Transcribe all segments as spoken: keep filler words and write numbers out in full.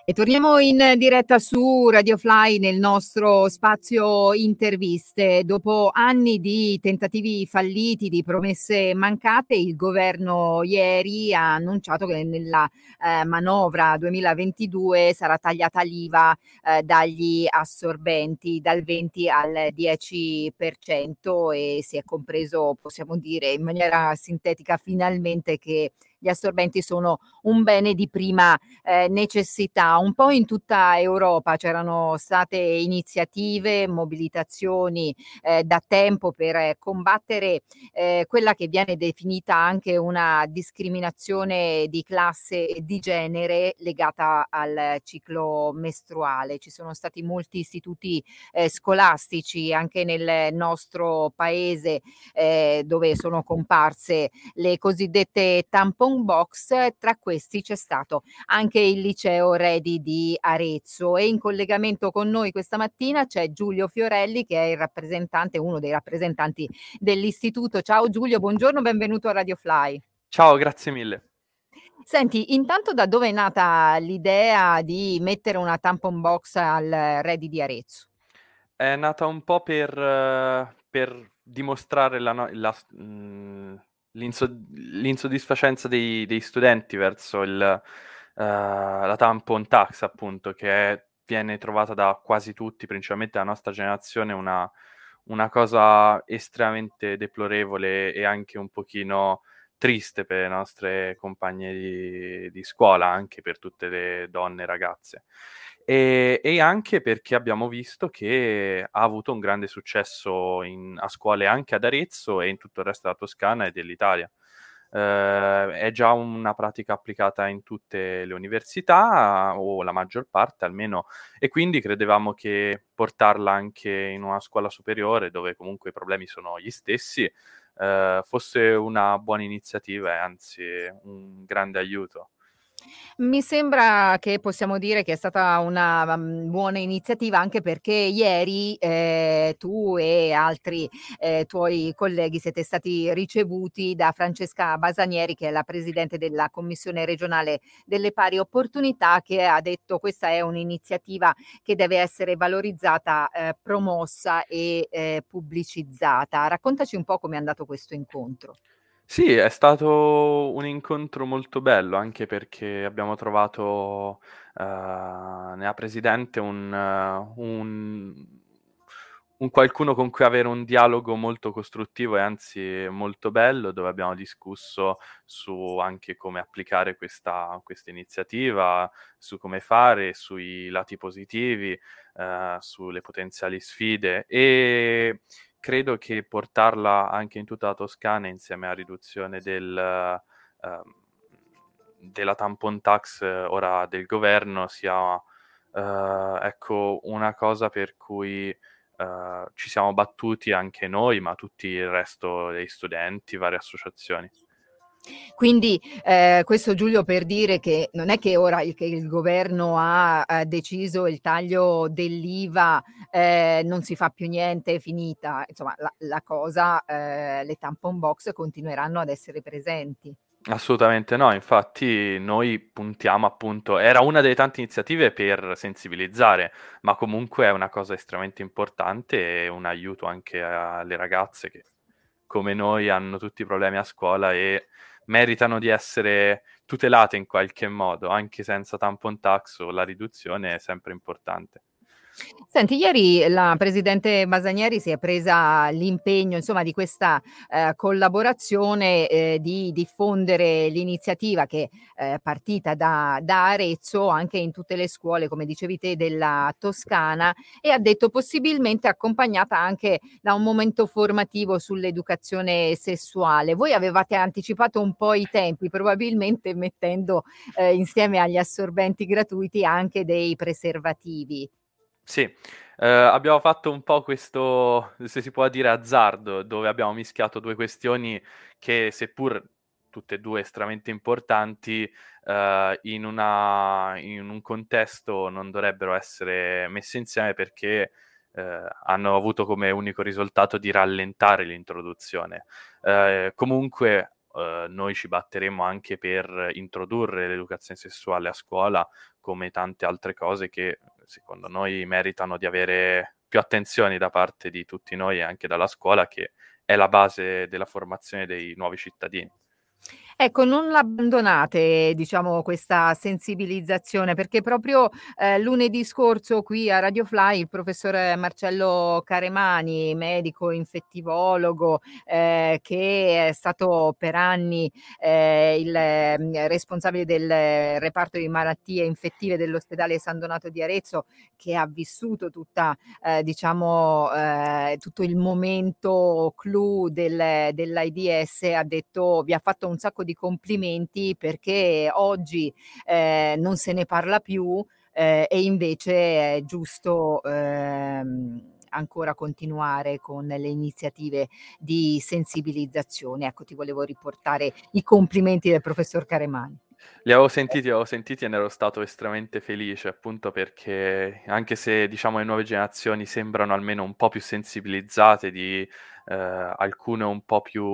E torniamo in diretta su Radio Fly nel nostro spazio interviste. Dopo anni di tentativi falliti, di promesse mancate, il governo ieri ha annunciato che nella eh, manovra duemilaventidue sarà tagliata l'I V A eh, dagli assorbenti dal venti al dieci per cento e si è compreso, possiamo dire in maniera sintetica, finalmente che gli assorbenti sono un bene di prima eh, necessità. Un po' in tutta Europa c'erano state iniziative, mobilitazioni eh, da tempo per eh, combattere eh, quella che viene definita anche una discriminazione di classe e di genere legata al ciclo mestruale. Ci sono stati molti istituti eh, scolastici anche nel nostro paese eh, dove sono comparse le cosiddette tampon box. Tra questi c'è stato anche il liceo Redi di Arezzo e in collegamento con noi questa mattina c'è Giulio Fiorelli, che è il rappresentante, uno dei rappresentanti dell'istituto. Ciao Giulio, buongiorno, benvenuto a Radio Fly. Ciao, grazie mille. Senti, intanto da dove è nata l'idea di mettere una tampon box al Redi di Arezzo? È nata un po' per, eh, per dimostrare la, no- la s- mh, l'inso- l'insoddisfacenza dei, dei studenti verso il, eh, la tampon tax, appunto, che è- viene trovata da quasi tutti, principalmente la nostra generazione, una, una cosa estremamente deplorevole e anche un pochino triste per le nostre compagne di, di scuola, anche per tutte le donne e ragazze. E, e anche perché abbiamo visto che ha avuto un grande successo in- a scuole anche ad Arezzo e in tutto il resto della Toscana e dell'Italia. Eh, è già una pratica applicata in tutte le università, o la maggior parte almeno, e quindi credevamo che portarla anche in una scuola superiore, dove comunque i problemi sono gli stessi, eh, fosse una buona iniziativa e anzi un grande aiuto. Mi sembra che possiamo dire che è stata una, mhmm, buona iniziativa anche perché ieri, ehm, tu e altri, ehm, tuoi colleghi siete stati ricevuti da Francesca Basanieri, che è la presidente della Commissione regionale delle pari opportunità, che ha detto: "Questa è un'iniziativa che deve essere valorizzata, ehm, promossa e, ehm, pubblicizzata." Raccontaci un po' com'è andato questo incontro. Sì, è stato un incontro molto bello, anche perché abbiamo trovato eh, nella presidente un, eh, un- un qualcuno con cui avere un dialogo molto costruttivo e anzi molto bello, dove abbiamo discusso su anche come applicare questa, questa iniziativa, su come fare, sui lati positivi, eh, sulle potenziali sfide e credo che portarla anche in tutta la Toscana insieme alla riduzione del, ehm, della tampon tax eh, ora del governo sia eh, ecco, una cosa per cui eh, ci siamo battuti anche noi, ma tutti il resto dei studenti, varie associazioni. Quindi, ehm, questo Giulio per dire che non è che ora il che il governo ha, ehm, deciso il taglio dell'I V A, ehm, non si fa più niente, è finita. Insomma la la cosa, ehm, le tampon box continueranno ad essere presenti. Assolutamente no, infatti noi puntiamo appunto, era una delle tante iniziative per sensibilizzare, ma comunque è una cosa estremamente importante e un aiuto anche alle ragazze che come noi hanno tutti i problemi a scuola e meritano di essere tutelate in qualche modo, anche senza tampon tax o la riduzione è sempre importante. Senti, ieri la presidente Basanieri si è presa l'impegno, insomma, di questa, ehm, collaborazione, ehm, di diffondere l'iniziativa che è partita da da Arezzo anche in tutte le scuole, come dicevi te, della Toscana e ha detto possibilmente accompagnata anche da un momento formativo sull'educazione sessuale. Voi avevate anticipato un po' i tempi, probabilmente mettendo, ehm, insieme agli assorbenti gratuiti anche dei preservativi. Sì, eh, abbiamo fatto un po' questo, se si può dire, azzardo, dove abbiamo mischiato due questioni che, seppur tutte e due estremamente importanti, eh, in una- in un contesto non dovrebbero essere messe insieme perché eh, hanno avuto come unico risultato di rallentare l'introduzione. Eh, comunque, eh, noi ci batteremo anche per introdurre l'educazione sessuale a scuola, come tante altre cose che secondo noi meritano di avere più attenzioni da parte di tutti noi e anche dalla scuola, che è la base della formazione dei nuovi cittadini. Ecco, non l'abbandonate, diciamo, questa sensibilizzazione, perché proprio, ehm, lunedì scorso qui a Radio Fly il professor Marcello Caremani, medico infettivologo, ehm, che è stato per anni, ehm, il, mhmm, responsabile del reparto di malattie infettive dell'ospedale San Donato di Arezzo, che ha vissuto tutta, ehm, diciamo, ehm, tutto il momento clou del dell'AIDS, ha detto vi ha fatto un sacco di complimenti perché oggi, ehm, non se ne parla più, ehm, e invece è giusto, ehm, ancora continuare con le iniziative di sensibilizzazione. Ecco, ti volevo riportare i complimenti del professor Caremani. Li avevo sentiti, avevo sentiti e ne ero stato estremamente felice, appunto perché anche se diciamo le nuove generazioni sembrano almeno un po' più sensibilizzate di eh, alcune un po' più,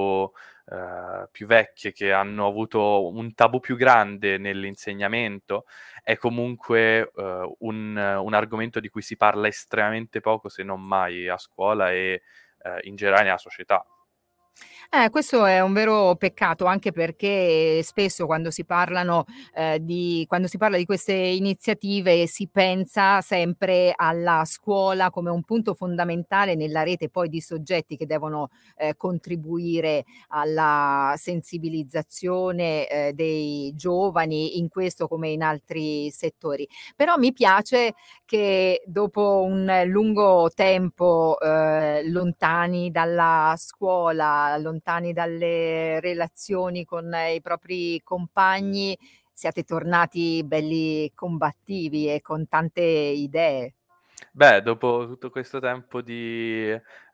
eh, più vecchie che hanno avuto un tabù più grande nell'insegnamento, è comunque eh, un, un argomento di cui si parla estremamente poco, se non mai a scuola e eh, in generale nella società. Eh, questo è un vero peccato, anche perché spesso quando si parlano, ehm, di quando si parla di queste iniziative si pensa sempre alla scuola come un punto fondamentale nella rete poi di soggetti che devono, ehm, contribuire alla sensibilizzazione, ehm, dei giovani in questo come in altri settori. Però mi piace che dopo un lungo tempo, ehm, lontani dalla scuola, lontani dalle relazioni con i propri compagni, siate tornati belli combattivi e con tante idee. Beh, dopo tutto questo tempo di,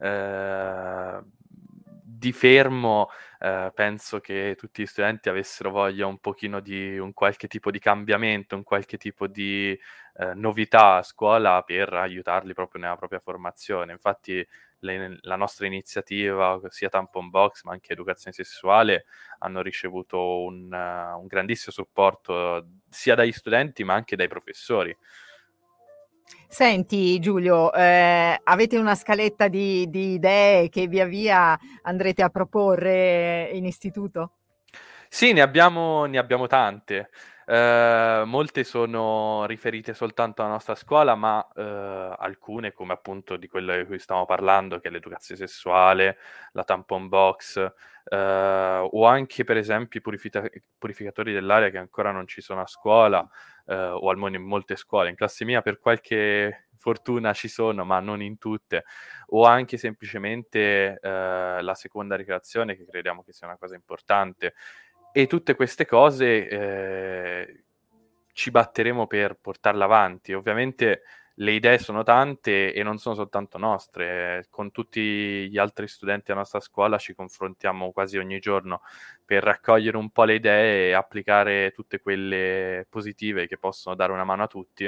ehm, di fermo, ehm, penso che tutti gli studenti avessero voglia un pochino di un qualche tipo di cambiamento, un qualche tipo di, ehm, novità a scuola per aiutarli proprio nella propria formazione. Infatti le la nostra iniziativa, sia Tampon Box, ma anche educazione sessuale, hanno ricevuto un eh, un grandissimo supporto sia dagli studenti, ma anche dai professori. Senti Giulio, ehm, avete una scaletta di di idee che via via andrete a proporre in istituto? Sì, ne abbiamo ne abbiamo tante. Ehm, molte sono riferite soltanto alla nostra scuola, ma, ehm, alcune, come appunto di quelle di cui stavamo parlando, che è l'educazione sessuale, la tampon box, ehm, o anche per esempio i purifita purificatori dell'aria che ancora non ci sono a scuola, ehm, o almeno in molte scuole. In classe mia per qualche fortuna ci sono, ma non in tutte. O anche semplicemente, ehm, la seconda ricreazione, che crediamo che sia una cosa importante. E tutte queste cose, ehm, ci batteremo per portarle avanti. Ovviamente le idee sono tante e non sono soltanto nostre. Con tutti gli altri studenti della nostra scuola ci confrontiamo quasi ogni giorno per raccogliere un po' le idee e applicare tutte quelle positive che possono dare una mano a tutti,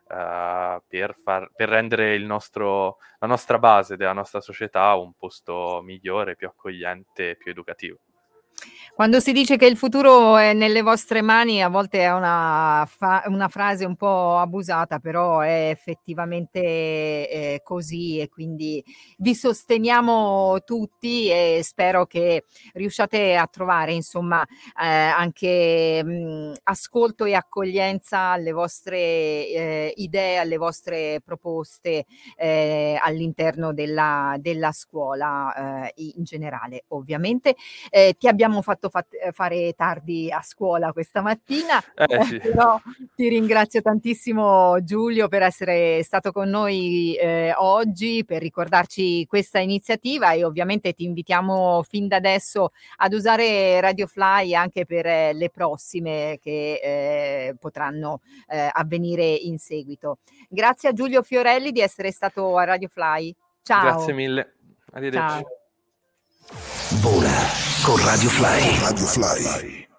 ehm, per far per rendere il nostro la nostra base della nostra società un posto migliore, più accogliente e più educativo. Quando si dice che il futuro è nelle vostre mani, a volte è una fa una frase un po' abusata, però è effettivamente, ehm, così e quindi vi sosteniamo tutti e spero che riusciate a trovare insomma, ehm, anche, mhmm, ascolto e accoglienza alle vostre, ehm, idee, alle vostre proposte, ehm, all'interno della della scuola, ehm, i in generale ovviamente. Ehm, ti abbiamo fatto fat ehm, fare tardi a scuola questa mattina, Eh eh, sì. però ti ringrazio tantissimo Giulio per essere stato con noi, ehm, oggi, per ricordarci questa iniziativa e ovviamente ti invitiamo fin da adesso ad usare Radio Fly anche per eh, le prossime che, ehm, potranno, ehm, avvenire in seguito. Grazie a Giulio Fiorelli di essere stato a Radio Fly. Grazie Ciao. mille. Arrivederci. Ciao. Vola con Radio Fly. Radio Fly.